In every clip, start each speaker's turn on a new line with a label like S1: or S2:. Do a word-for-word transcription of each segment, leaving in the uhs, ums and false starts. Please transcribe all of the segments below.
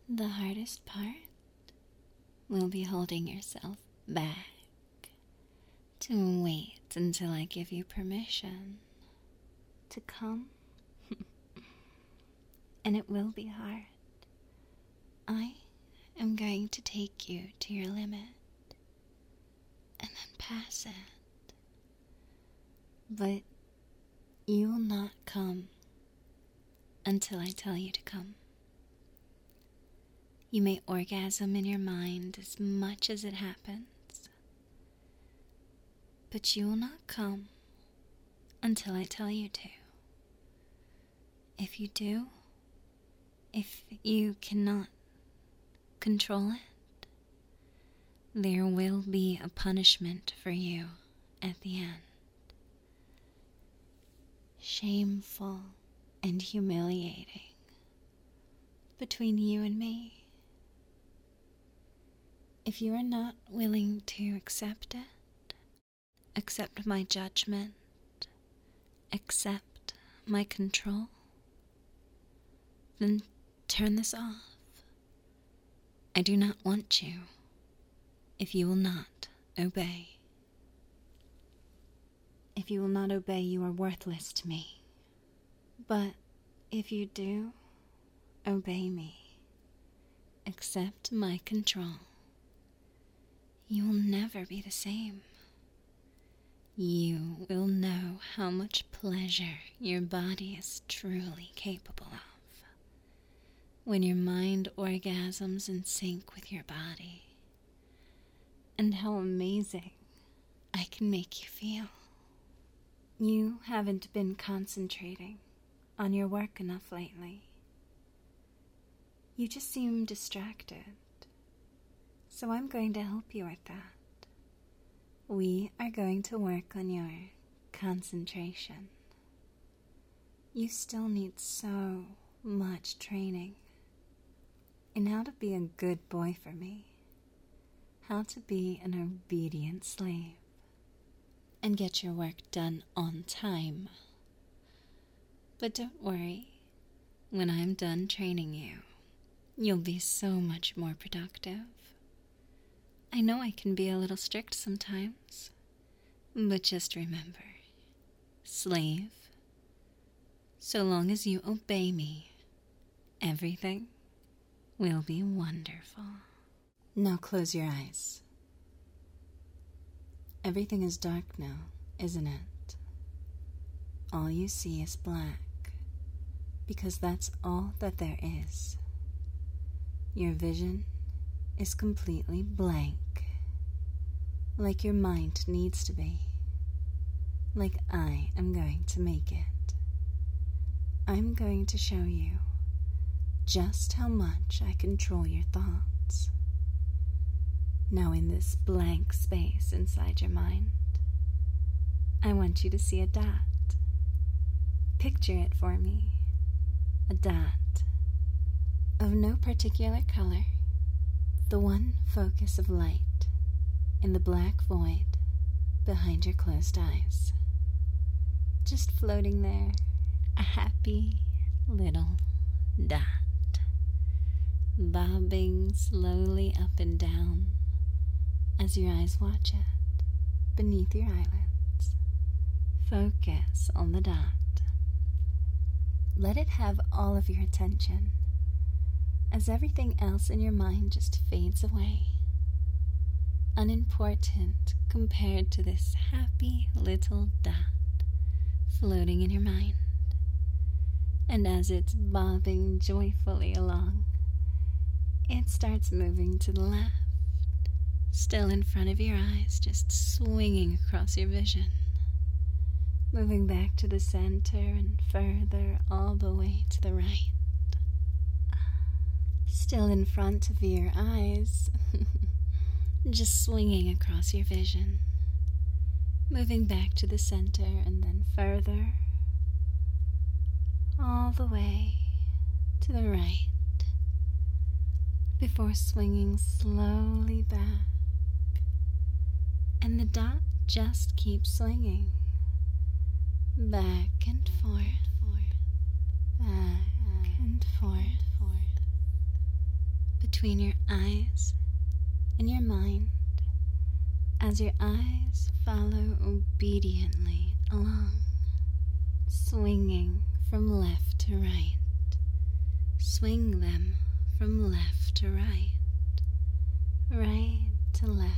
S1: The hardest part will be holding yourself back to wait until I give you permission to come. And it will be hard. I am going to take you to your limit and then pass it. But you will not come until I tell you to come. You may orgasm in your mind as much as it happens, but you will not come until I tell you to. If you do, if you cannot control it, there will be a punishment for you at the end. Shameful and humiliating between you and me. If you are not willing to accept it, accept my judgment, accept my control, then turn this off. I do not want you if you will not obey. If you will not obey, you are worthless to me. But if you do obey me, accept my control, you will never be the same. You will know how much pleasure your body is truly capable of when your mind orgasms in sync with your body, and how amazing I can make you feel. You haven't been concentrating on your work enough lately. You just seem distracted. So I'm going to help you with that. We are going to work on your concentration. You still need so much training in how to be a good boy for me, how to be an obedient slave, and get your work done on time. But don't worry, when I'm done training you, you'll be so much more productive. I know I can be a little strict sometimes, but just remember, slave, so long as you obey me, everything will be wonderful. Now close your eyes. Everything is dark now, isn't it? All you see is black, because that's all that there is. Your vision is completely blank, like your mind needs to be, like I am going to make it. I'm going to show you just how much I control your thoughts. Now in this blank space inside your mind, I want you to see a dot. Picture it for me. A dot of no particular color, the one focus of light in the black void behind your closed eyes. Just floating there, a happy little dot, bobbing slowly up and down as your eyes watch it beneath your eyelids. Focus on the dot. Let it have all of your attention as everything else in your mind just fades away, unimportant compared to this happy little dot floating in your mind. And as it's bobbing joyfully along, it starts moving to the left, still in front of your eyes, just swinging across your vision, moving back to the center and further all the way to the right, still in front of your eyes, just swinging across your vision, moving back to the center and then further, all the way to the right, before swinging slowly back. And the dot just keeps swinging, back and forth, back and forth, between your eyes and your mind as your eyes follow obediently along, swinging from left to right. Swing them from left to right, right to left.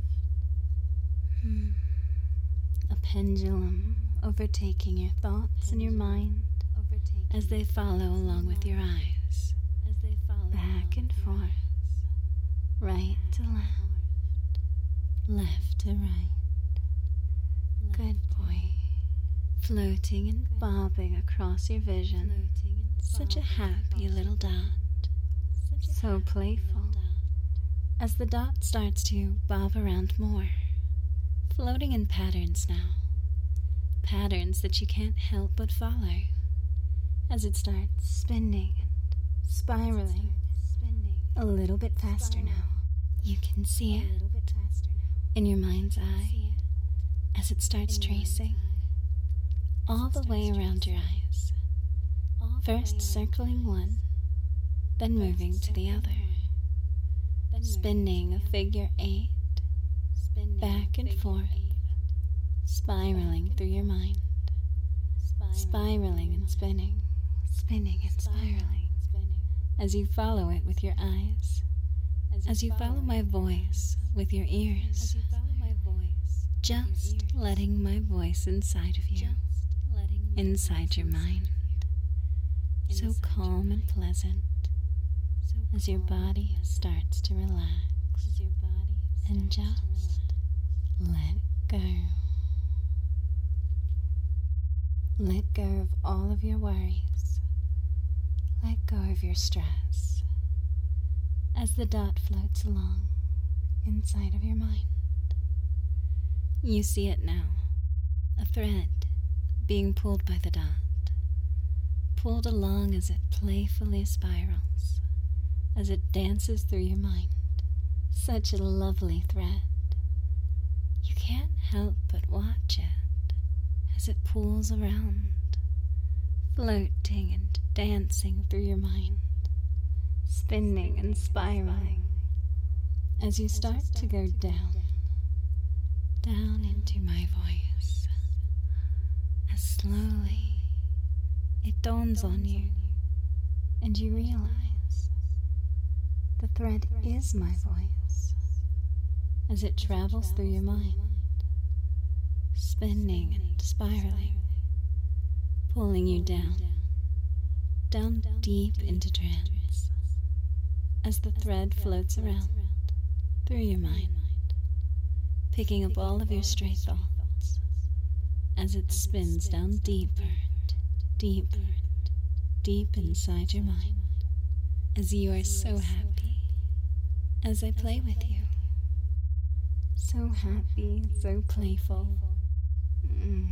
S1: Hmm. A pendulum overtaking your thoughts and your mind as they follow along with your eyes, back and forth, right to left, left to right. Good boy. Floating and bobbing across your vision, such a happy little dot, so playful, as the dot starts to bob around more, floating in patterns now, patterns that you can't help but follow, as it starts spinning and spiraling a little bit faster now. You can see it in your mind's eye as it starts tracing all the way around your eyes, first circling one, then moving to the other, spinning a figure eight, back and forth, spiraling through your mind, spiraling and spinning, spinning and spiraling, as you follow it with your eyes, as you follow my voice with your ears, just letting my voice inside of you, inside your mind, so calm and pleasant, as your body starts to relax, and just let go. Let go of all of your worries. Let go of your stress as the dot floats along inside of your mind. You see it now, a thread being pulled by the dot, pulled along as it playfully spirals, as it dances through your mind. Such a lovely thread. You can't help but watch it as it pulls around, floating and dancing through your mind, spinning and spiraling, as you start to go down, down into my voice, as slowly it dawns on you, and you realize the thread is my voice, as it travels through your mind, spinning and spiraling, pulling you down, down deep into trance, as the thread floats around through your mind, picking up all of your stray thoughts, as it spins down deeper, deeper, deep inside your mind, as you are so happy, as I play with you, so happy, so playful. Mm.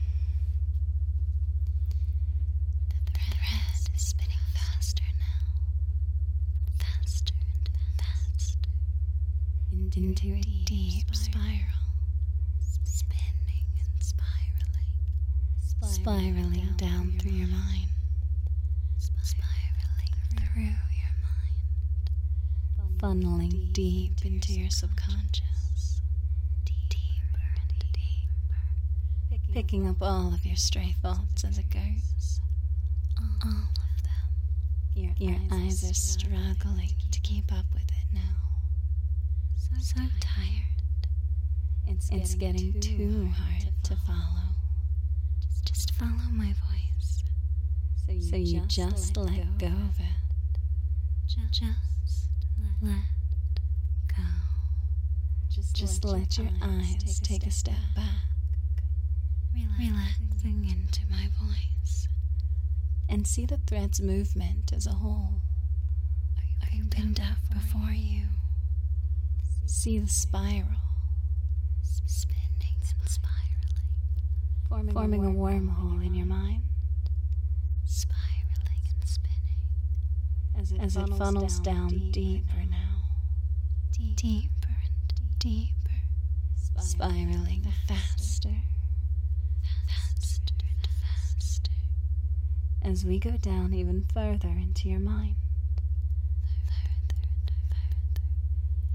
S1: The thread is spinning faster now, faster and faster, into a deep spiral, spinning and spiraling, spiraling down through your mind, spiraling through your mind, funneling deep into your subconscious, deeper and deeper, picking up all of your stray thoughts as it goes, all of them. Your eyes are struggling to keep up with it now. So tired. It's, it's getting, getting too, too hard to follow. to follow. Just follow my voice. So you, so you just, just let, let go, go of it. Just, just let go. Just, just let, let your eyes take, take a step back, back relaxing into my voice, and see the thread's movement as a whole. Opened up before you. See the spiral, spinning and spiraling, forming, forming a wormhole in your mind, spiraling and spinning, as it, as funnels, it funnels down, down deeper now, deeper, deeper and deeper, spiraling faster, faster and faster, as we go down even further into your mind, further and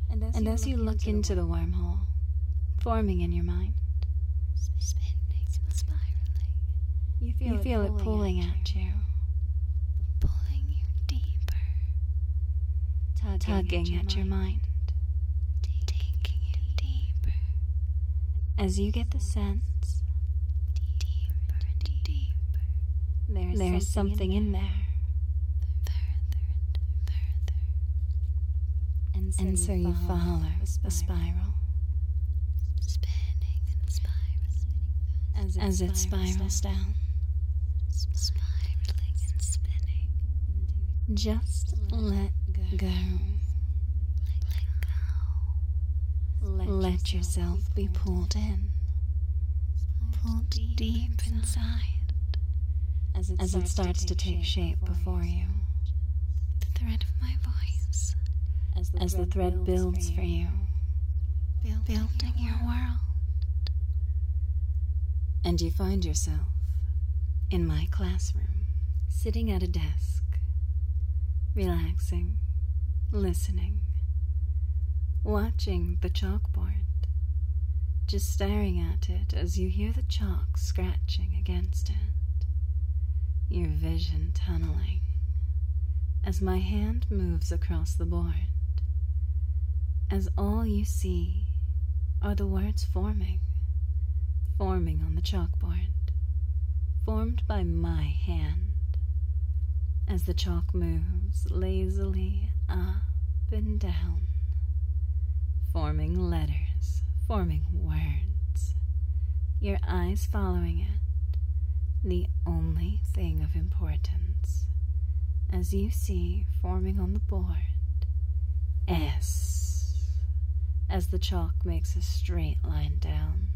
S1: And as, and you, as look you look into, into the, worm. the wormhole, forming in your mind, spinning and spiraling, you feel, you it, feel pulling it pulling at you, at you, pulling you deeper, tugging, tugging at, your, at your mind, taking you deeper. As you get the sense, deeper and deeper, there is, there is something, something in there. In there. And so you follow the spiral, spinning and spiraling, as it, as it spirals down, spiraling and spinning. Just let go. Let go. Let yourself be pulled in, pulled deep inside, as it, as it starts to take shape before you. The thread of my voice. As the, As thread, the thread builds, builds for you, you. Building, building your world. And you find yourself in my classroom, sitting at a desk, relaxing, listening, watching the chalkboard, just staring at it as you hear the chalk scratching against it, your vision tunneling as my hand moves across the board. As all you see are the words forming, forming on the chalkboard, formed by my hand, as the chalk moves lazily up and down, forming letters, forming words, your eyes following it, the only thing of importance, as you see forming on the board, S. As the chalk makes a straight line down,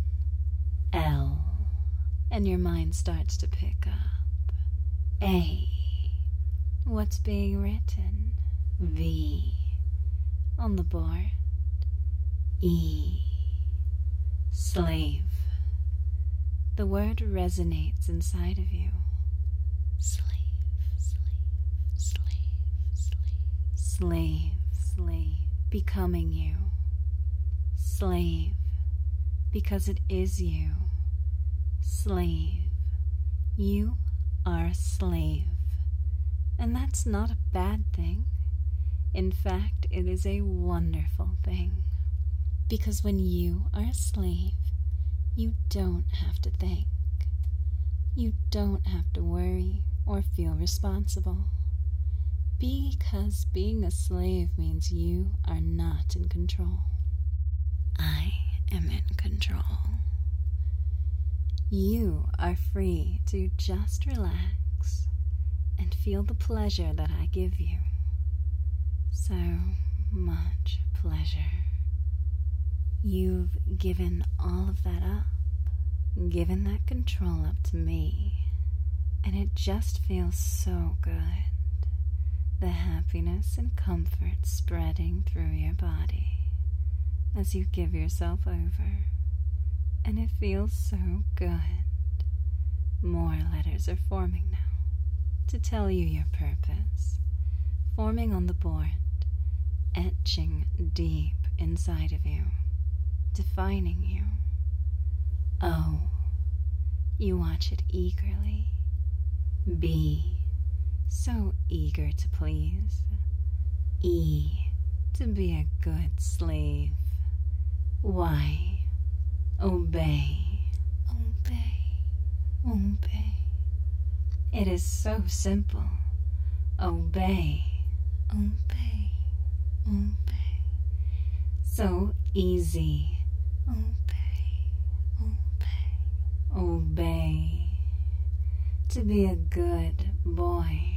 S1: L, and your mind starts to pick up, A, what's being written, V, on the board, E, slave, the word resonates inside of you, slave, slave, slave, slave, slave, slave, becoming you. Slave, because it is you. Slave, you are a slave. And that's not a bad thing. In fact, it is a wonderful thing. Because when you are a slave, you don't have to think. You don't have to worry or feel responsible. Because being a slave means you are not in control. I am in control. You are free to just relax and feel the pleasure that I give you. So much pleasure. You've given all of that up, given that control up to me, and it just feels so good. The happiness and comfort spreading through your body as you give yourself over, and it feels so good. More letters are forming now to tell you your purpose, forming on the board, etching deep inside of you, defining you. O, you watch it eagerly. B, so eager to please. E, to be a good slave. Y, obey, obey, obey. It is so simple. Obey, obey, obey. So easy. Obey, obey, obey. To be a good boy.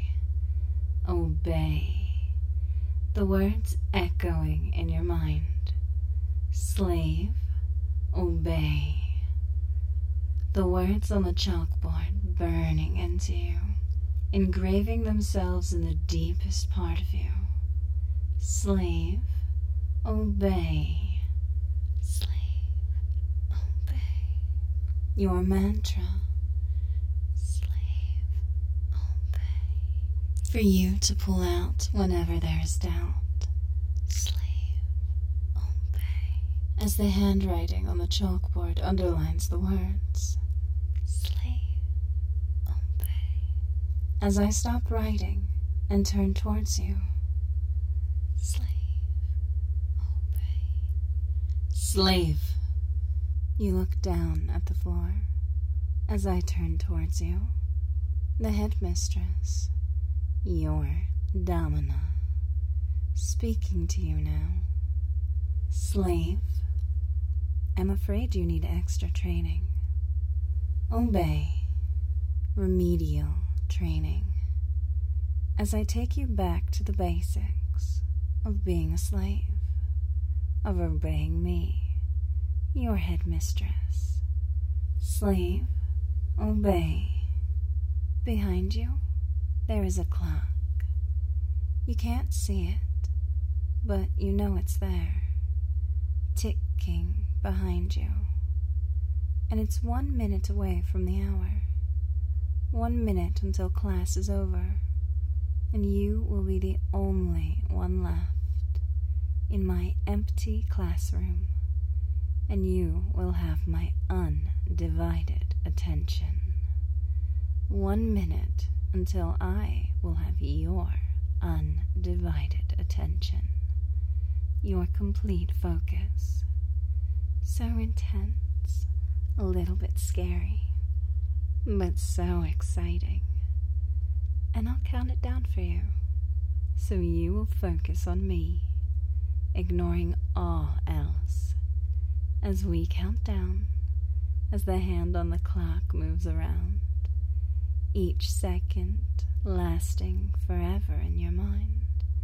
S1: Obey. The words echoing in your mind. Slave, obey. The words on the chalkboard burning into you, engraving themselves in the deepest part of you. Slave, obey. Slave, obey. Your mantra. Slave, obey. For you to pull out whenever there is doubt. Slave, as the handwriting on the chalkboard underlines the words, "Slave, obey." As I stop writing and turn towards you, "Slave, obey." "Slave." You look down at the floor as I turn towards you, the headmistress, your domina, speaking to you now. "Slave, I'm afraid you need extra training. Obey, remedial training, as I take you back to the basics of being a slave, of obeying me, your headmistress. Slave, obey." Behind you, there is a clock. You can't see it, but you know it's there, ticking behind you. And it's one minute away from the hour. One minute until class is over, and you will be the only one left in my empty classroom, and you will have my undivided attention. One minute until I will have your undivided attention, your complete focus. So intense, a little bit scary, but so exciting. And I'll count it down for you, so you will focus on me, ignoring all else, as we count down, as the hand on the clock moves around, each second lasting forever in your mind.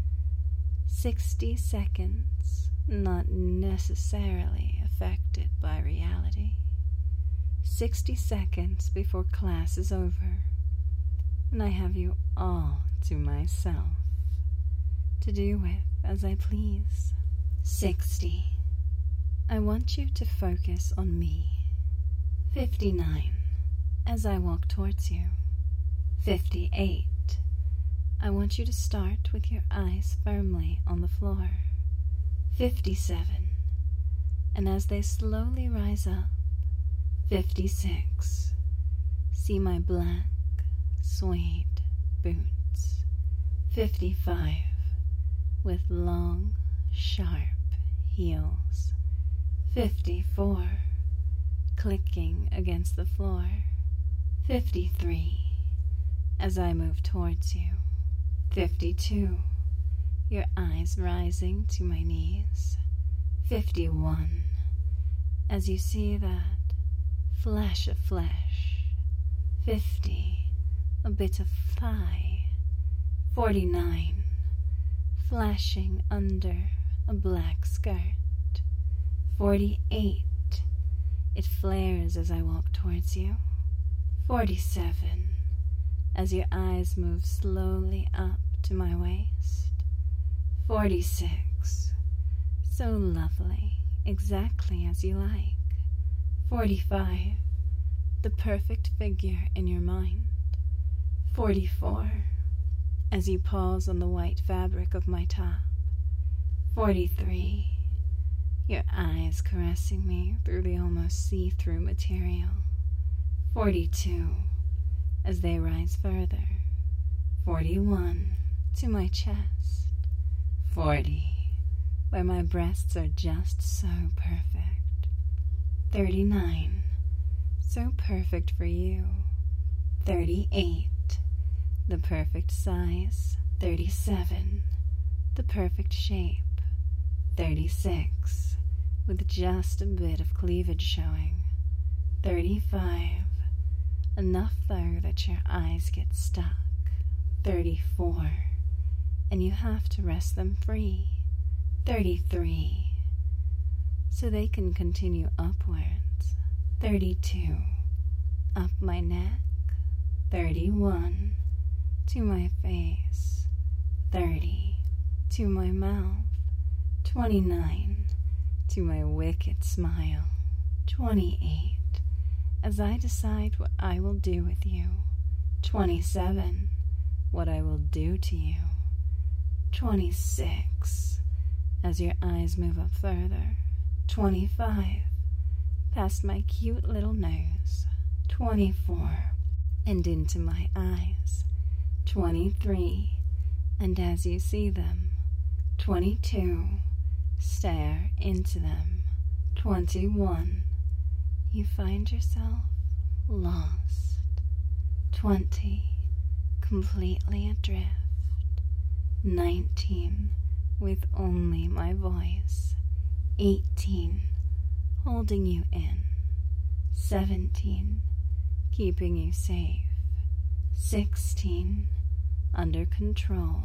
S1: Sixty seconds, not necessarily affected by reality. Sixty seconds before class is over, and I have you all to myself, to do with as I please. Sixty. I want you to focus on me. Fifty-nine, as I walk towards you. Fifty-eight. I want you to start with your eyes firmly on the floor. Fifty-seven. And as they slowly rise up, fifty-six. See my black suede boots. Fifty-five. With long, sharp heels. Fifty-four. Clicking against the floor. Fifty-three. As I move towards you. Fifty-two. Your eyes rising to my knees. Fifty-one. As you see that flash of flesh. Fifty. A bit of thigh. Forty-nine. Flashing under a black skirt. Forty-eight. It flares as I walk towards you. Forty-seven. As your eyes move slowly up to my waist. Forty-six. So lovely, exactly as you like. Forty-five. The perfect figure in your mind. Forty-four. As you pause on the white fabric of my top. Forty-three. Your eyes caressing me through the almost see-through material. Forty-two. As they rise further. Forty-one. To my chest. Forty. Where my breasts are just so perfect. Thirty-nine. So perfect for you. Thirty-eight. The perfect size. Thirty-seven. The perfect shape. Thirty-six. With just a bit of cleavage showing. Thirty-five. Enough though that your eyes get stuck. Thirty-four. And you have to rest them free. Thirty-three. So they can continue upwards. Thirty-two. Up my neck. Thirty-one. To my face. Thirty. To my mouth. Twenty-nine. To my wicked smile. Twenty-eight. As I decide what I will do with you. Twenty-seven. What I will do to you. Twenty-six. As your eyes move up further. twenty-five, past my cute little nose, twenty-four, and into my eyes, twenty-three, and as you see them, twenty-two, stare into them, twenty-one, you find yourself lost, twenty, completely adrift, nineteen, with only my voice, eighteen, holding you in, seventeen, keeping you safe, sixteen, under control,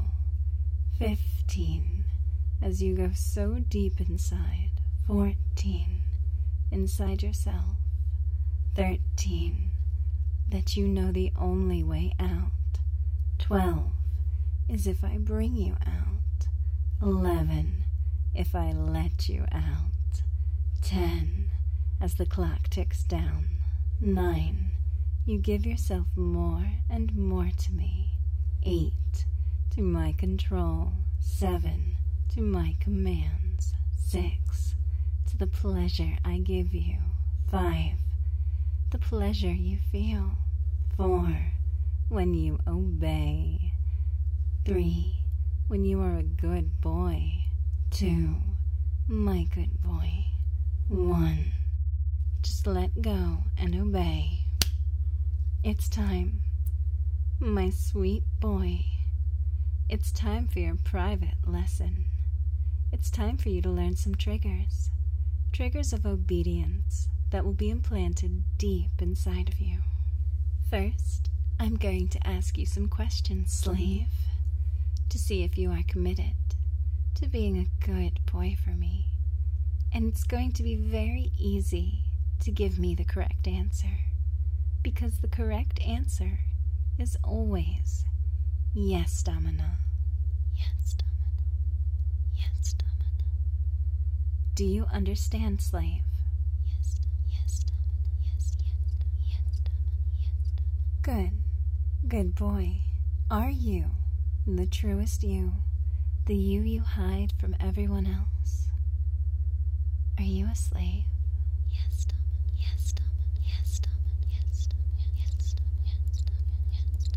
S1: fifteen, as you go so deep inside, fourteen, inside yourself, thirteen, that you know the only way out, twelve, is if I bring you out, eleven, if I let you out, ten, as the clock ticks down, nine, you give yourself more and more to me, eight, to my control, seven, to my commands, six, to the pleasure I give you, five, the pleasure you feel, four, when you obey, three, when you are a good boy, two, my good boy, one, just let go and obey. It's time, my sweet boy. It's time for your private lesson. It's time for you to learn some triggers. Triggers of obedience that will be implanted deep inside of you. First, I'm going to ask you some questions, slave, to see if you are committed to being a good boy for me. And it's going to be very easy to give me the correct answer, because the correct answer is always yes, Domina. Yes, Domina. Yes, Domina. Do you understand, slave? Yes, yes, Domina. Yes, yes, yes, Domina. Yes, Domina. Good, good boy. Are you the truest you, the you you hide from everyone else? Are you a slave? Yes, Domina. Yes, Domina. Yes, Domina. Yes, Domina. Yes, Domina. Yes, Domina. Yes,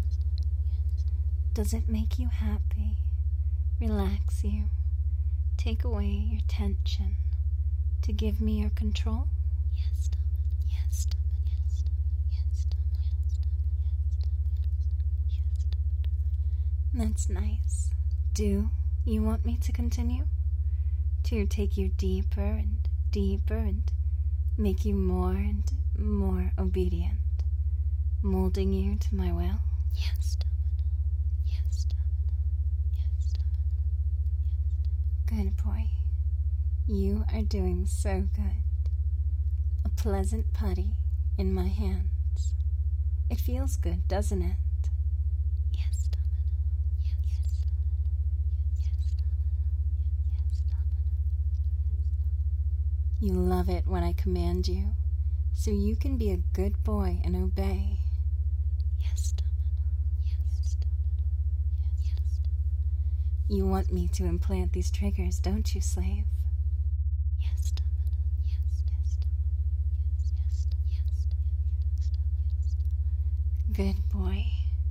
S1: Domina. Does it make you happy, relax you, take away your tension, to give me your control? Yes, Domina. Yes, Domina. Yes, Domina. Yes, Domina. Yes, Domina. Yes, Domina. That's nice. Do you want me to continue? To take you deeper and deeper and make you more and more obedient, molding you to my will? Yes, Domina. Yes, Domina. Yes, Domina. Good boy. You are doing so good. A pleasant putty in my hands. It feels good, doesn't it? Yes, Domina. Yes, yes, Domina. Yes, Domina. Yes, Domina. You love it when I command you, so you can be a good boy and obey. Yes, Domina. Yes, Domina. Yes, yes. You want me to implant these triggers, don't you, slave? Yes, Domina. Yes, yes, Domina. Yes, yes, yes, yes, yes. Good boy.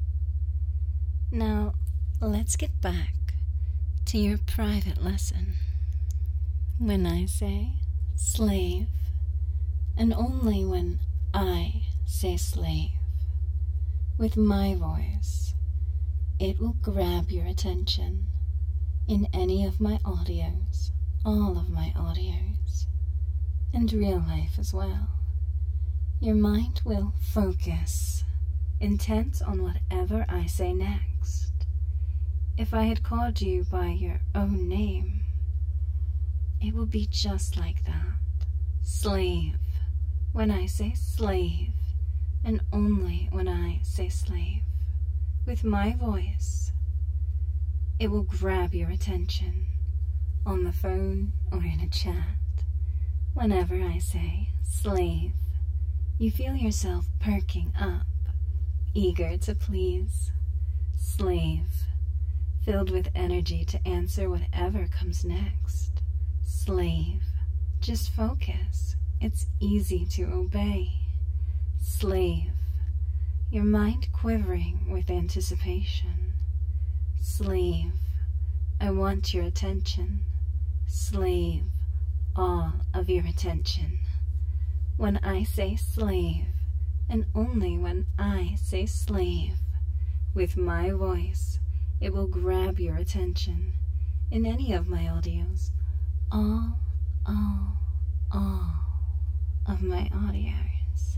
S1: Now, let's get back to your private lesson. When I say slave, and only when I say slave, with my voice, it will grab your attention in any of my audios, all of my audios, and real life as well. Your mind will focus, intent on whatever I say next. If I had called you by your own name, it will be just like that. Slave, when I say slave, and only when I say slave, with my voice, it will grab your attention on the phone or in a chat. Whenever I say slave, you feel yourself perking up, eager to please. Slave, filled with energy to answer whatever comes next. Slave, Just focus. It's easy to obey. Slave, your mind quivering with anticipation. Slave, I want your attention. Slave, all of your attention. When I say slave, and only when I say slave, with my voice, it will grab your attention. In any of my audios, all, all, all of my audios.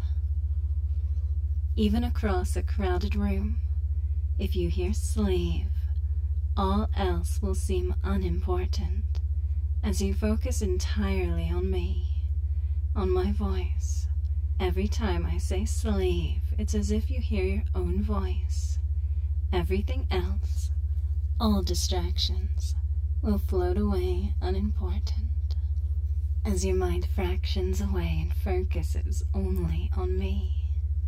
S1: Even across a crowded room, if you hear slave, all else will seem unimportant as you focus entirely on me, on my voice. Every time I say slave, it's as if you hear your own voice. Everything else, all distractions, will float away unimportant as your mind fractions away and focuses only on me.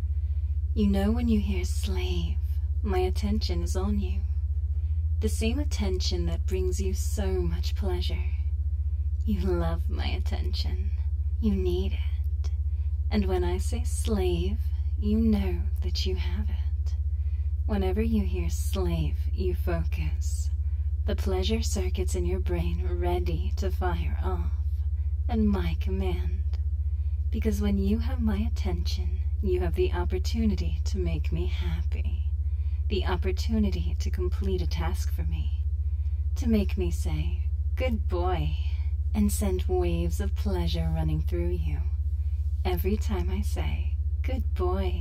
S1: You know when you hear slave, my attention is on you. The same attention that brings you so much pleasure. You love my attention. You need it. And when I say slave, you know that you have it. Whenever you hear slave, you focus. The pleasure circuits in your brain ready to fire off, at my command. Because when you have my attention, you have the opportunity to make me happy. The opportunity to complete a task for me. To make me say, good boy, and send waves of pleasure running through you. Every time I say, good boy.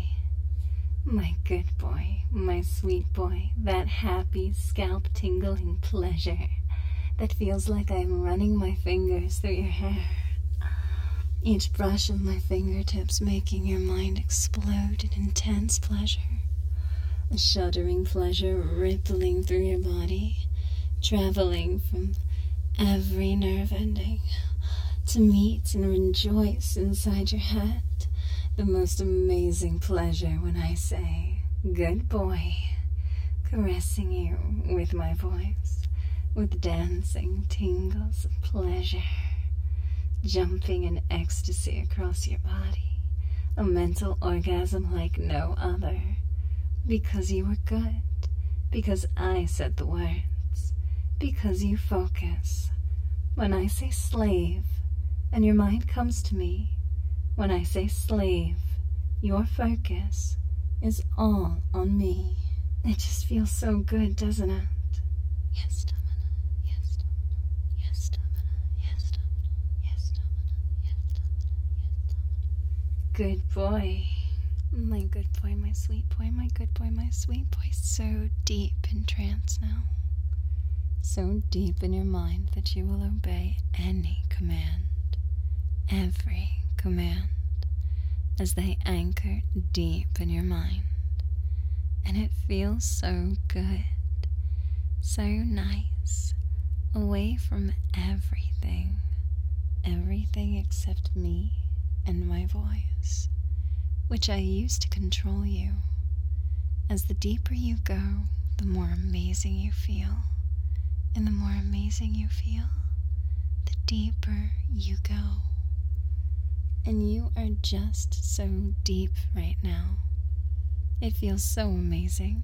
S1: My good boy, my sweet boy, that happy, scalp-tingling pleasure that feels like I'm running my fingers through your hair. Each brush of my fingertips making your mind explode in intense pleasure. A shuddering pleasure rippling through your body, traveling from every nerve ending to meet and rejoice inside your head. The most amazing pleasure when I say, good boy, caressing you with my voice, with dancing tingles of pleasure, jumping in ecstasy across your body, a mental orgasm like no other, because you were good, because I said the words, because you focus. When I say slave, and your mind comes to me, when I say slave, your focus is all on me. It just feels so good, doesn't it? Yes, Domina. Yes, Domina. Yes, Domina. Yes, Domina. Yes, Domina. Yes, Domina. Yes, Domina. Good boy. My good boy, my sweet boy, my good boy, my sweet boy. So deep in trance now. So deep in your mind that you will obey any command. Every command, as they anchor deep in your mind. And it feels so good, so nice, away from everything, everything except me and my voice, which I use to control you. As the deeper you go, the more amazing you feel. And the more amazing you feel, the deeper you go. And you are just so deep right now. It feels so amazing.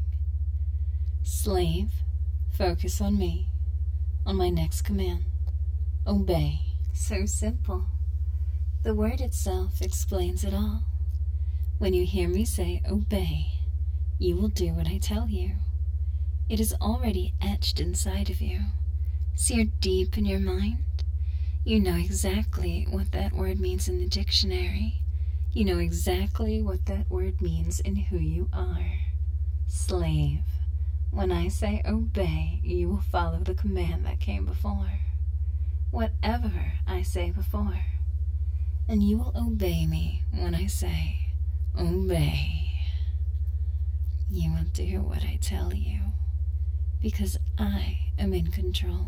S1: Slave, focus on me, on my next command. Obey. So simple. The word itself explains it all. When you hear me say obey, you will do what I tell you. It is already etched inside of you, seared deep in your mind. You know exactly what that word means in the dictionary. You know exactly what that word means in who you are. Slave. When I say obey, you will follow the command that came before. Whatever I say before. And you will obey me when I say obey. You will do what I tell you, because I am in control.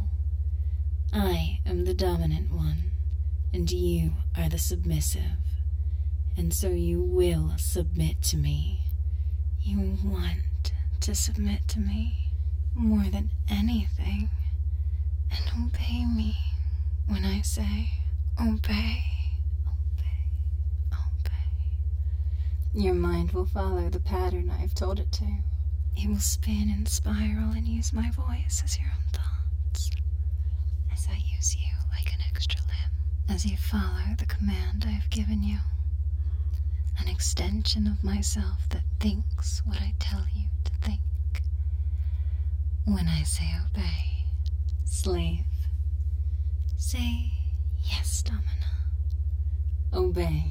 S1: I am the dominant one, and you are the submissive, and so you will submit to me. You want to submit to me more than anything, and obey me when I say Obey, obey, obey. Your mind will follow the pattern I've told it to. It will spin and spiral and use my voice as your own thoughts, as I use you like an extra limb, as you follow the command I have given you. An extension of myself that thinks what I tell you to think. When I say obey, slave, say yes, Domina. Obey.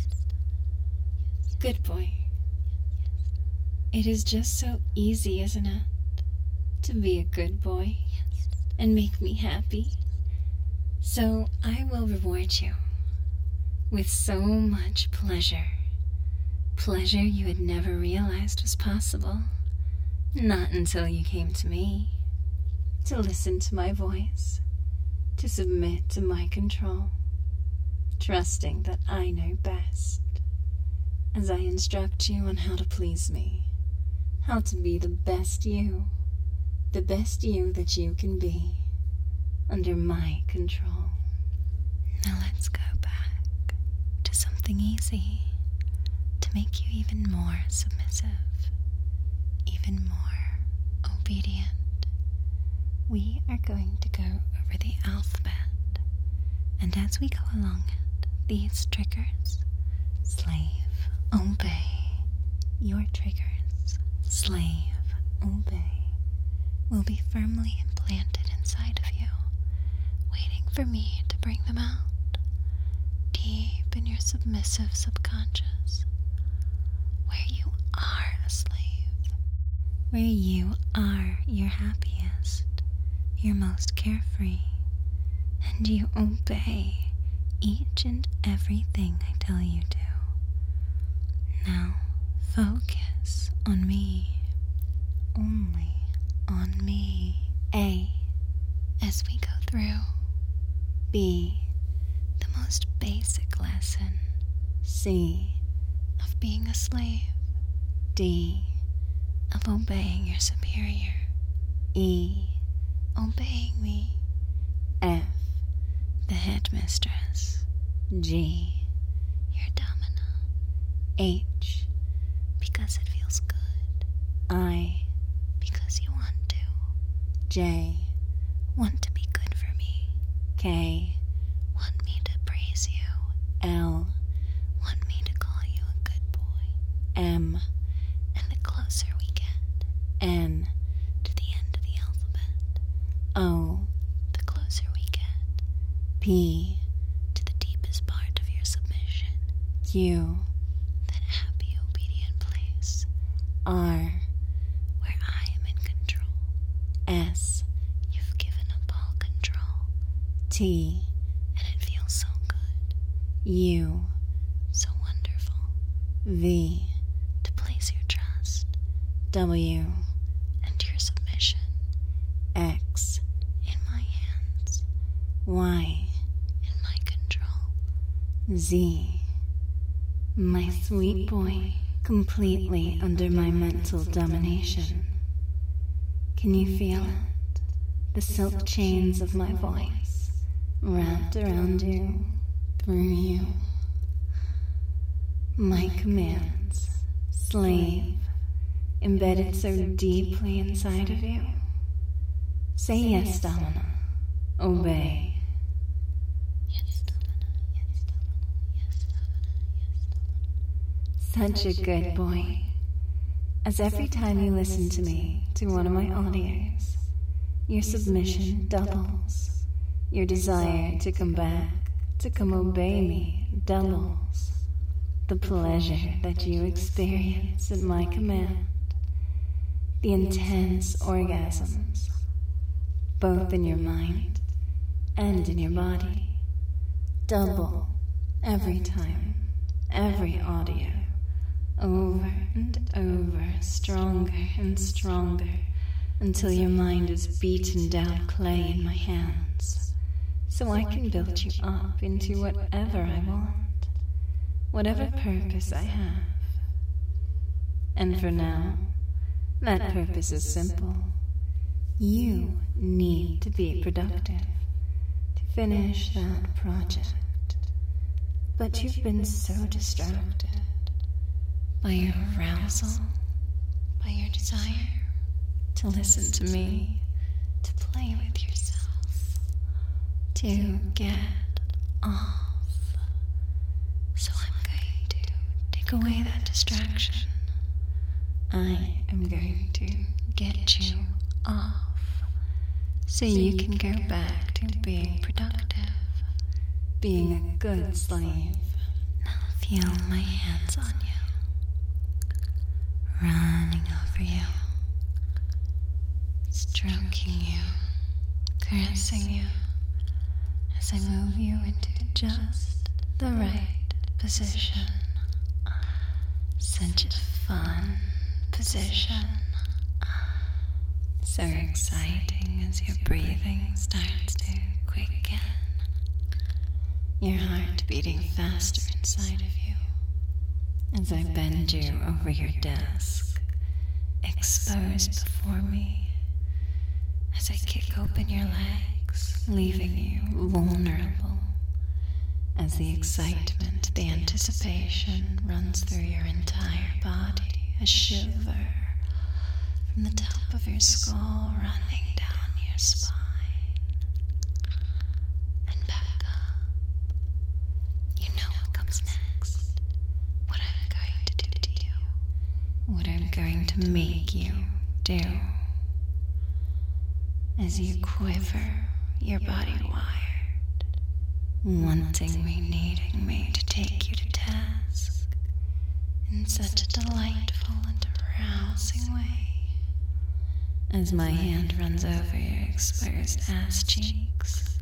S1: Good boy. It is just so easy, isn't it, to be a good boy and make me happy. So I will reward you with so much pleasure. Pleasure you had never realized was possible. Not until you came to me, to listen to my voice, to submit to my control, trusting that I know best, as I instruct you on how to please me, how to be the best you, the best you that you can be, under my control. Now let's go back to something easy, to make you even more submissive, even more obedient. We are going to go over the alphabet, and as we go along it, these triggers, slave, obey, your triggers, slave, obey, will be firmly implanted inside of you, waiting for me to bring them out, deep in your submissive subconscious, where you are a slave, where you are your happiest, your most carefree, and you obey each and everything I tell you to. Now focus on me, only on me. A, as we go through. B, the most basic lesson. C, of being a slave. D, of obeying your superior. E, obeying me. F, the headmistress. G, your domina. H, because it feels good. I, because you want to. J, want to be good for me. K, want me to praise you. L, want me to call you a good boy. M, and the closer we get. N, to the end of the alphabet. O, the closer we get. P, to the deepest part of your submission. Q, that happy obedient place. R, where I am in control. S, you've given up all control. T, and it feels so good. U, so wonderful. V, to place your trust. W, and your submission. X, in my hands. Y, in my control. Z, my sweet boy, completely under my mental domination. Can you feel it? The silk chains of my voice wrapped around you, through you. My commands, slave, embedded so deeply inside of you. Say yes, Domina. Obey. Yes, Domina. Yes, Domina. Yes, Domina. Yes, Domina. Such a good boy. As every time you listen to me, to one of my audios, your submission doubles. Your desire to come back, to come obey me, doubles. The pleasure that you experience at my command, the intense orgasms, both in your mind and in your body, double every time, every audio, over and over, stronger and stronger, until your mind is beaten down clay in my hands, so I can build you up into whatever I want, whatever purpose I have. And for now, that purpose is simple. You need to be productive, to finish that project, But you've been so distracted by your arousal, by your desire to listen to me, to play with yourself, to get off. So I'm going to take away that distraction. I am going to get you off so you can go back to being productive, being a good slave. Now feel my hands on you, running over you, stroking you, caressing you, as I move you into just the right position. Such a fun position. So exciting as your breathing starts to quicken. Your heart beating faster inside of you as I bend you over your desk, exposed before me, as I kick open your legs, leaving you vulnerable, as the excitement, the anticipation runs through your entire body, a shiver from the top of your skull running down your spine and back up. You know what comes next, what I'm going to do to you, what I'm going to make you do. As you quiver, your body wired, wanting me, needing me to take you to task in such a delightful and arousing way. As my hand runs over your exposed ass cheeks,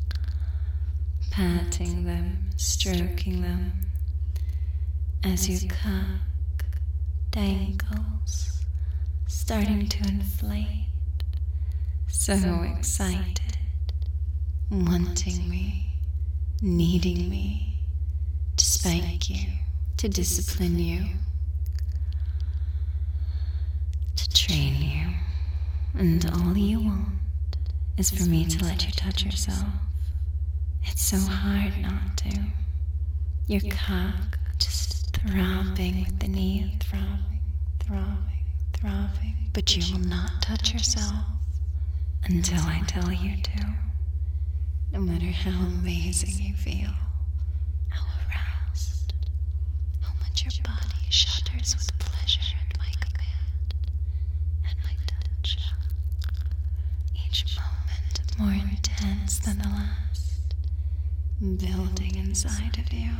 S1: patting them, stroking them, as your cock dangles, starting to inflate, so excited, wanting me, needing me to spank you, to discipline you, to train you. And all you want is for me to let you touch yourself. It's so hard not to. Your cock just throbbing with the need, throbbing, throbbing, throbbing. But you will not touch yourself until I tell you to. No matter how amazing you feel, how aroused, how much your body shudders with pleasure at my command and my touch. Each moment more intense than the last, building inside of you.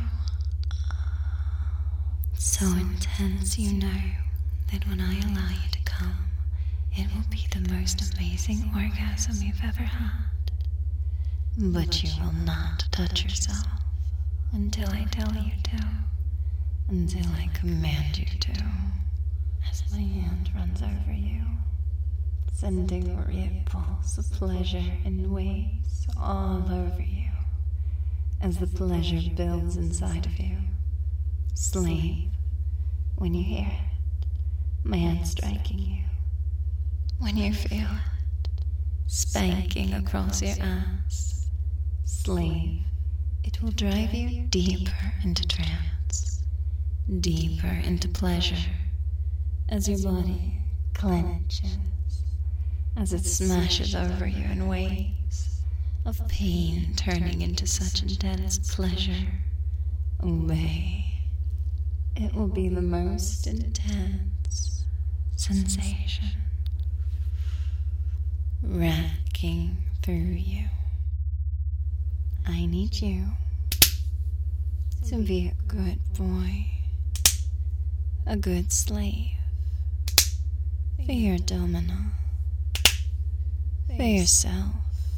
S1: So intense you know that when I allow you to come, it will be the most amazing orgasm you've ever had. But you will not touch yourself until I tell you to, until I command you to, as my hand runs over you, sending ripples of pleasure and waves all over you, as the pleasure builds inside of you. Slave, when you hear it, my hand striking you, when you feel it, spanking across your ass. Slave, it will drive you deeper into trance, deeper into pleasure, as your body clenches, as it smashes over you in waves of pain turning into such intense pleasure. Obey. It will be the most intense sensation, racking through you. I need you to be a good boy, a good slave, for your domino, for yourself.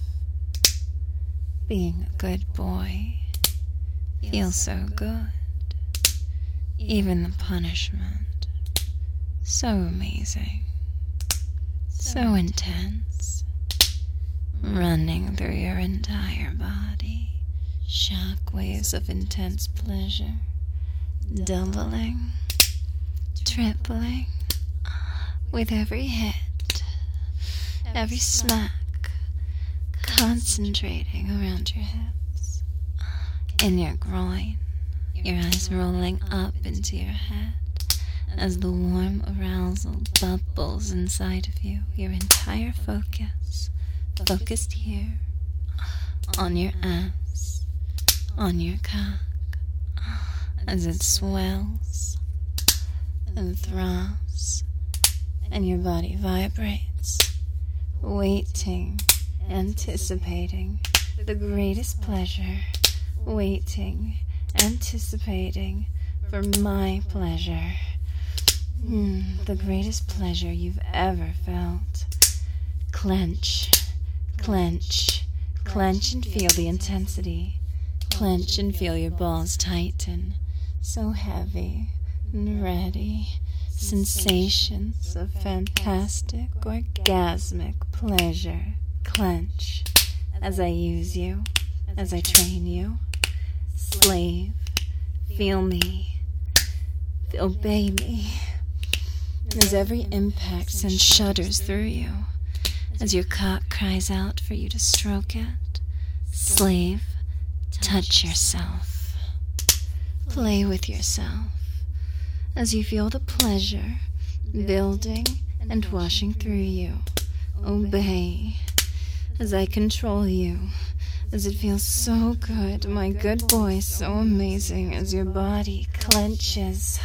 S1: Being a good boy feels so good. Even the punishment, so amazing, so intense, running through your entire body, shockwaves of intense pleasure, doubling, tripling, with every hit, every smack, concentrating around your hips, in your groin, your eyes rolling up into your head as the warm arousal bubbles inside of you, your entire focus, focused here, on your ass, on your cock, as it swells and throbs, and your body vibrates, waiting, anticipating the greatest pleasure, waiting, anticipating for my pleasure. Mm, the greatest pleasure you've ever felt. Clench, clench, clench and feel the intensity. Clench and feel your balls tighten. So heavy and ready. Sensations of fantastic, orgasmic pleasure. Clench as I use you, as I train you. Slave, feel me, obey me, as every impact sends shudders through you, as your cock cries out for you to stroke it. Slave, touch yourself, play with yourself, as you feel the pleasure building and washing through you. Obey, as I control you, as it feels so good, my good boy, so amazing, as your body clenches.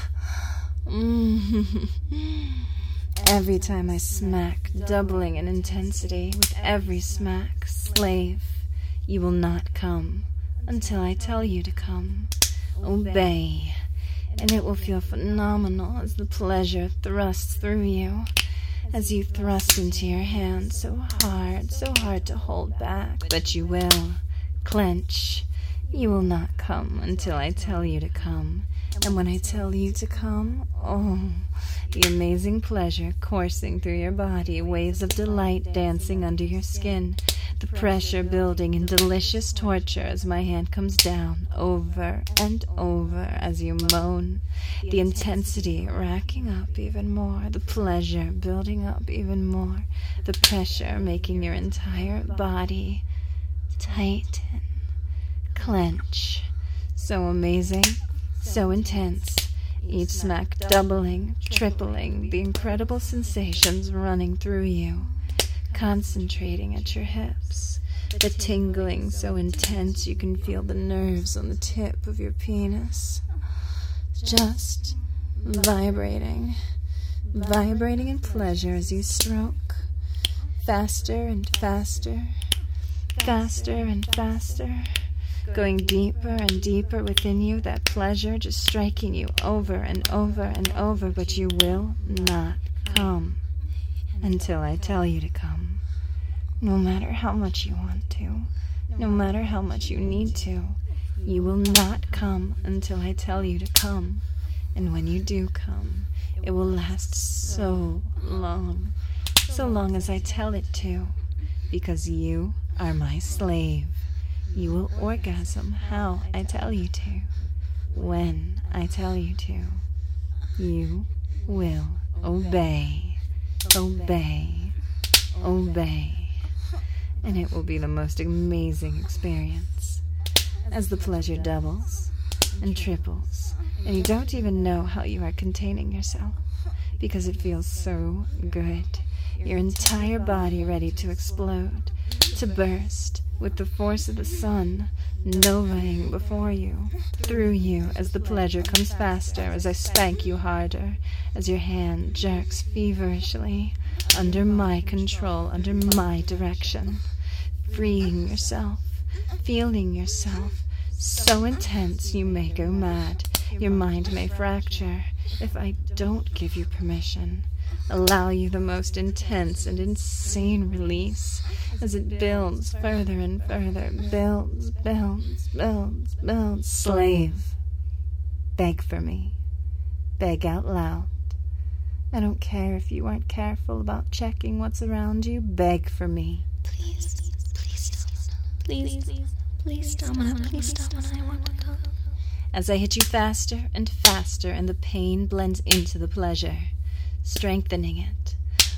S1: Mm. Every time I smack, doubling in intensity with every smack. Slave, you will not come until I tell you to come. Obey, and it will feel phenomenal as the pleasure thrusts through you, as you thrust into your hand so hard, so hard to hold back, but you will. Clench. You will not come until I tell you to come. And when I tell you to come, oh, the amazing pleasure coursing through your body, waves of delight dancing under your skin, the pressure building in delicious torture as my hand comes down, over and over as you moan, the intensity racking up even more, the pleasure building up even more, the pressure making your entire body tighten, clench. So amazing, so intense, each smack doubling, tripling, the incredible sensations running through you, concentrating at your hips, the tingling so intense you can feel the nerves on the tip of your penis, just vibrating, vibrating in pleasure as you stroke, faster and faster, faster and faster, going deeper and deeper within you, that pleasure just striking you over and over and over, but you will not come until I tell you to come. No matter how much you want to, no matter how much you need to, you will not come until I tell you to come. And when you do come, it will last so long, so long as I tell it to, because you are my slave. You will orgasm how I tell you to, when I tell you to. You will obey, obey, obey. And it will be the most amazing experience as the pleasure doubles and triples, and you don't even know how you are containing yourself because it feels so good. Your entire body ready to explode, to burst with the force of the sun, novaing before you, through you, as the pleasure comes faster, as I spank you harder, as your hand jerks feverishly, under my control, under my direction, freeing yourself, feeling yourself, so intense you may go mad, your mind may fracture, if I don't give you permission. Allow you the most intense and insane release as it builds further and further, builds, builds, builds, builds. Slave, beg for me, beg out loud. I don't care if you aren't careful about checking what's around you, beg for me. Please, please, Domina, please, please, please, Domina, please, Domina, I want to talk. As I hit you faster and faster, and the pain blends into the pleasure, strengthening it,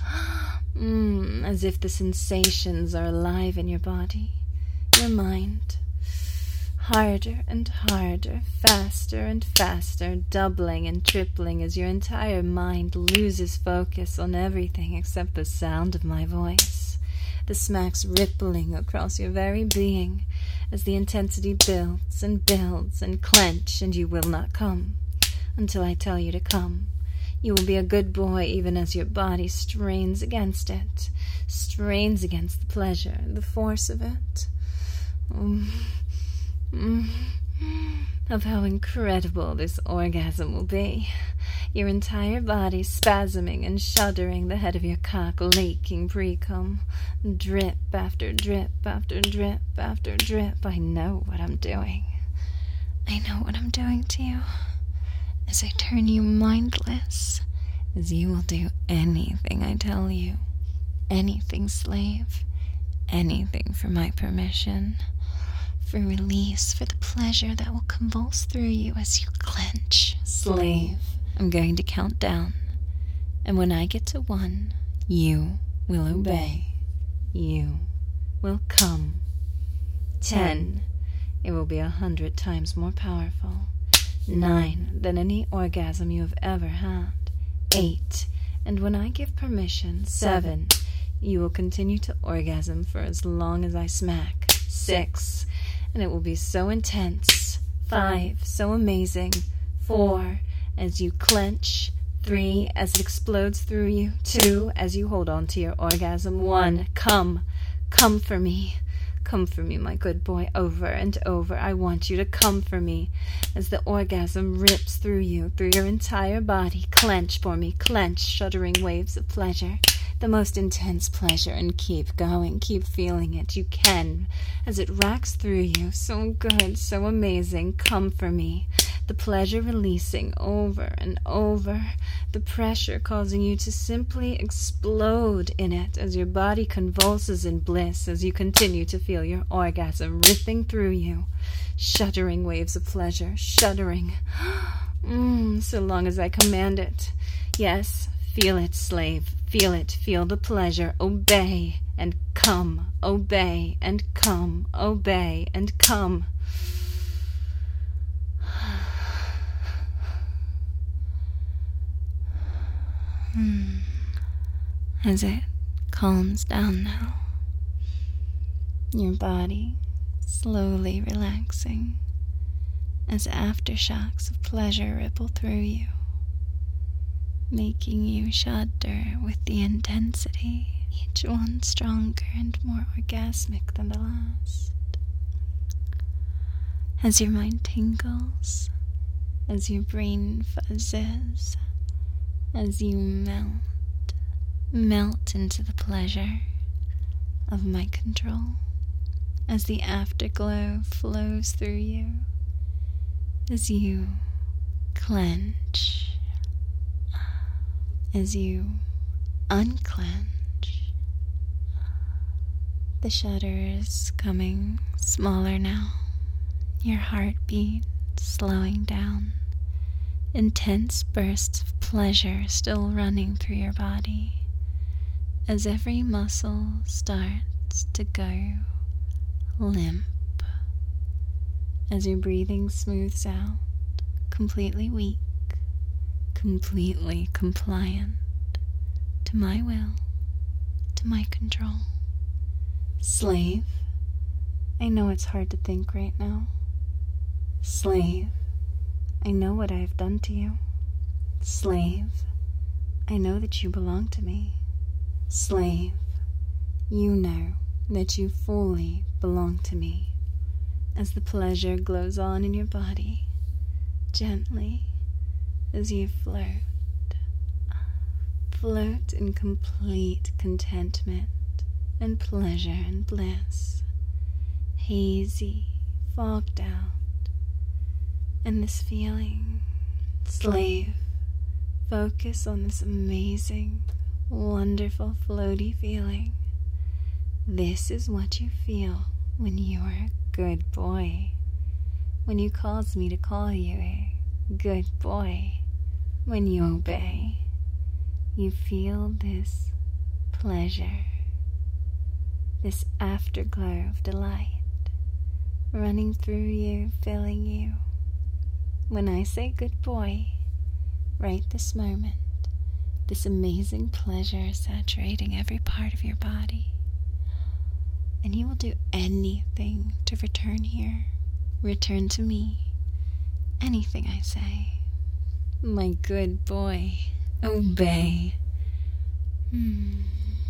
S1: mm, as if the sensations are alive in your body, your mind, harder and harder, faster and faster, doubling and tripling as your entire mind loses focus on everything except the sound of my voice. The smacks rippling across your very being as the intensity builds and builds and clench, and you will not come until I tell you to come. You will be a good boy even as your body strains against it, strains against the pleasure, the force of it. Mm. Mm. Of how incredible this orgasm will be. Your entire body spasming and shuddering, the head of your cock leaking pre-cum. Drip after drip after drip after drip. I know what I'm doing. I know what I'm doing to you. As I turn you mindless, as you will do anything I tell you. Anything, slave. Anything for my permission. For release, for the pleasure that will convulse through you as you clench. Slave. I'm going to count down. And when I get to one, you will obey. You will come. Ten. It will be a hundred times more powerful. Nine than any orgasm you have ever had. Eight. And when I give permission, seven. You will continue to orgasm for as long as I smack. Six. And it will be so intense. Five. So amazing. Four. As you clench. Three. As it explodes through you. Two. As you hold on to your orgasm. One. Come. Come for me. Come for me, my good boy, over and over. I want you to come for me. As the orgasm rips through you, through your entire body. Clench for me. Clench, shuddering waves of pleasure. The most intense pleasure, and keep going, keep feeling it. You can, as it racks through you. So good, so amazing. Come for me. The pleasure releasing over and over. The pressure causing you to simply explode in it as your body convulses in bliss as you continue to feel your orgasm ripping through you. Shuddering waves of pleasure, shuddering. Mm, so long as I command it. Yes, feel it, slave. Feel it, feel the pleasure. Obey and come. Obey and come. Obey and come. As it calms down now, your body slowly relaxing as aftershocks of pleasure ripple through you, making you shudder with the intensity, each one stronger and more orgasmic than the last. As your mind tingles, as your brain fuzzes, as you melt, melt into the pleasure of my control, as the afterglow flows through you, as you clench, as you unclench. The shudder is coming smaller now, your heartbeat slowing down. Intense bursts of pleasure still running through your body as every muscle starts to go limp, as your breathing smooths out, completely weak, completely compliant to my will, to my control. Slave, I know it's hard to think right now. Slave, I know what I have done to you. Slave, I know that you belong to me. Slave, you know that you fully belong to me. As the pleasure glows on in your body, gently, as you float, float in complete contentment and pleasure and bliss, hazy, fogged out. And this feeling, slave, focus on this amazing, wonderful, floaty feeling. This is what you feel when you are a good boy. When you cause me to call you a good boy. When you obey, you feel this pleasure, this afterglow of delight, running through you, filling you. When I say good boy, right this moment, this amazing pleasure saturating every part of your body. And you will do anything to return here, return to me, anything I say. My good boy, obey. Hmm.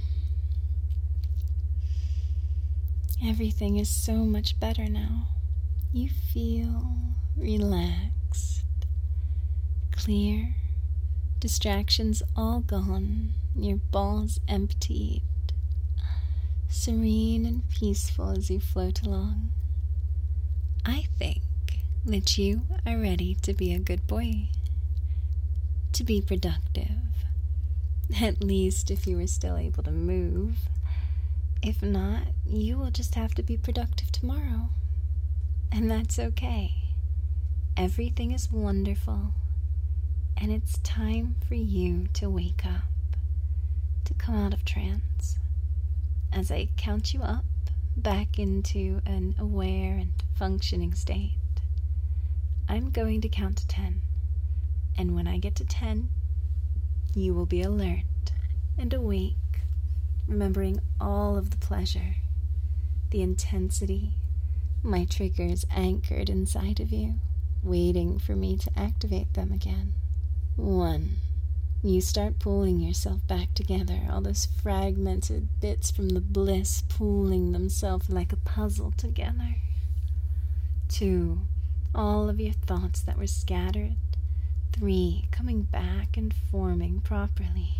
S1: Everything is so much better now. You feel relaxed, clear, distractions all gone, your balls emptied, serene and peaceful as you float along. I think that you are ready to be a good boy, to be productive, at least if you were still able to move. If not, you will just have to be productive tomorrow. And that's okay. Everything is wonderful. And it's time for you to wake up, to come out of trance. As I count you up back into an aware and functioning state, I'm going to count to ten. And when I get to ten, you will be alert and awake, remembering all of the pleasure, the intensity, my triggers anchored inside of you, waiting for me to activate them again. One, you start pulling yourself back together, all those fragmented bits from the bliss pooling themselves like a puzzle together. Two, all of your thoughts that were scattered. Three, coming back and forming properly.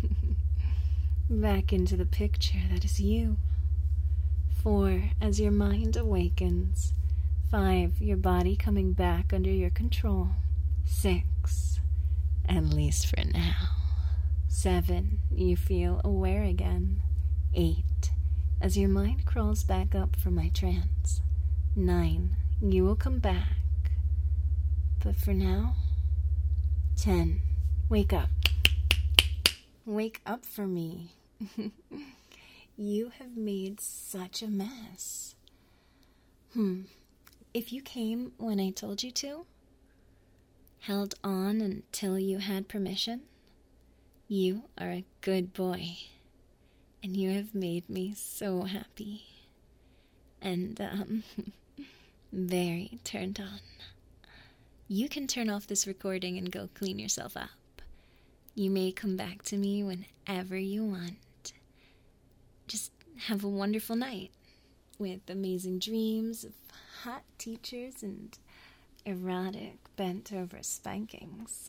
S1: Back into the picture that is you. Four, as your mind awakens. Five, your body coming back under your control. Six, at least for now. Seven, you feel aware again. Eight, as your mind crawls back up from my trance. Nine, you will come back. But for now, ten, wake up. Wake up for me. You have made such a mess. Hmm. If you came when I told you to, held on until you had permission, you are a good boy. And you have made me so happy. And, um, very turned on. You can turn off this recording and go clean yourself up. You may come back to me whenever you want. Just have a wonderful night with amazing dreams of hot teachers and erotic bent-over spankings.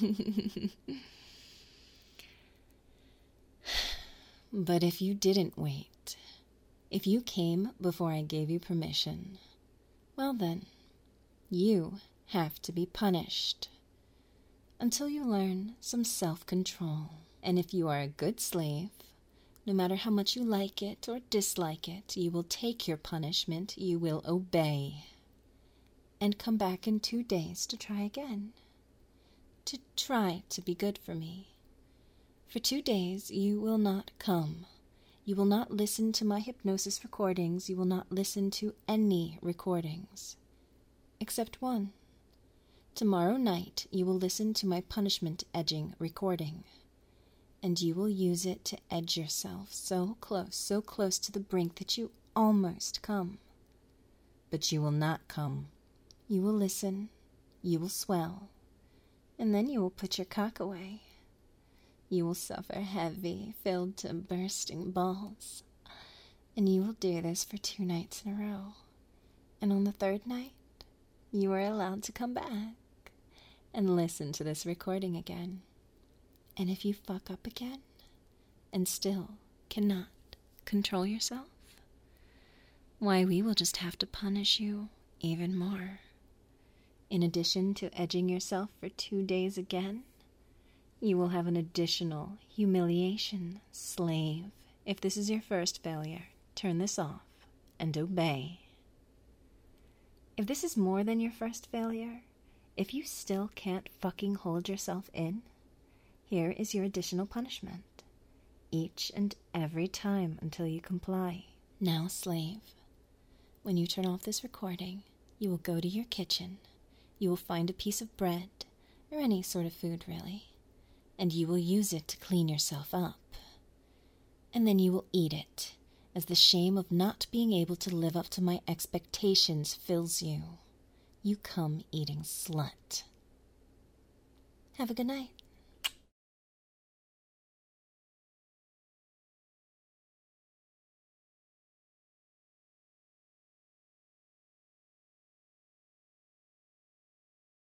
S1: But if you didn't wait, if you came before I gave you permission, well then, you have to be punished until you learn some self-control. And if you are a good slave, no matter how much you like it or dislike it, you will take your punishment, you will obey, and come back in two days to try again, to try to be good for me. For two days you will not come. You will not listen to my hypnosis recordings. You will not listen to any recordings, except one. Tomorrow night you will listen to my punishment edging recording. And you will use it to edge yourself so close, so close to the brink that you almost come. But you will not come. You will listen, you will swell, and then you will put your cock away. You will suffer heavy, filled to bursting balls. And you will do this for two nights in a row. And on the third night, you are allowed to come back and listen to this recording again. And if you fuck up again, and still cannot control yourself, why, we will just have to punish you even more. In addition to edging yourself for two days again, you will have an additional humiliation slave. If this is your first failure, turn this off and obey. If this is more than your first failure, if you still can't fucking hold yourself in, here is your additional punishment, each and every time until you comply. Now, slave, When you turn off this recording, you will go to your kitchen, you will find a piece of bread, or any sort of food really, and you will use it to clean yourself up. And then you will eat it, as the shame of not being able to live up to my expectations fills you. You come eating slut. Have a good night.